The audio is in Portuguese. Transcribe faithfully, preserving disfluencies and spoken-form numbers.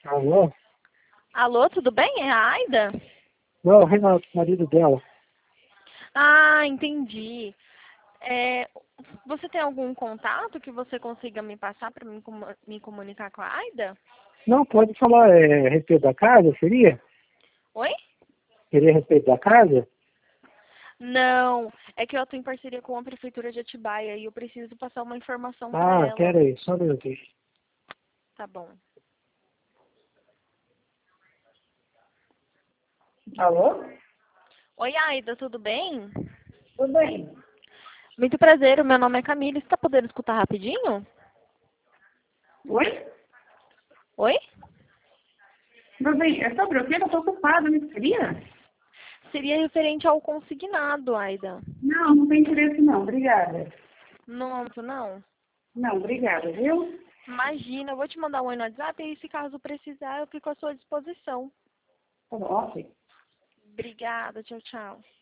Alô? Alô, tudo bem? É a Aida? Não, o Renato, marido dela. Ah, entendi. É, você tem algum contato que você consiga me passar para me, comu- me comunicar com a Aida? Não, pode falar é, a respeito da casa, seria? Oi? Seria a respeito da casa? Não, é que eu estou em parceria com a Prefeitura de Atibaia e eu preciso passar uma informação para Ah, ela. pera aí, só um minutinho. Tá bom. Alô? Oi, Aida, tudo bem? Tudo bem? Muito prazer, o meu nome é Camila. Você está podendo escutar rapidinho? Oi? Oi? Tudo bem? É sobre o quê? Eu estou ocupada, não seria? Seria referente ao consignado, Aida. Não, não tem interesse não. Obrigada. Não, não. Não, obrigada, viu? Imagina, eu vou te mandar um oi no WhatsApp e se caso precisar, eu fico à sua disposição. Tá bom, ok. Obrigada, tchau, tchau.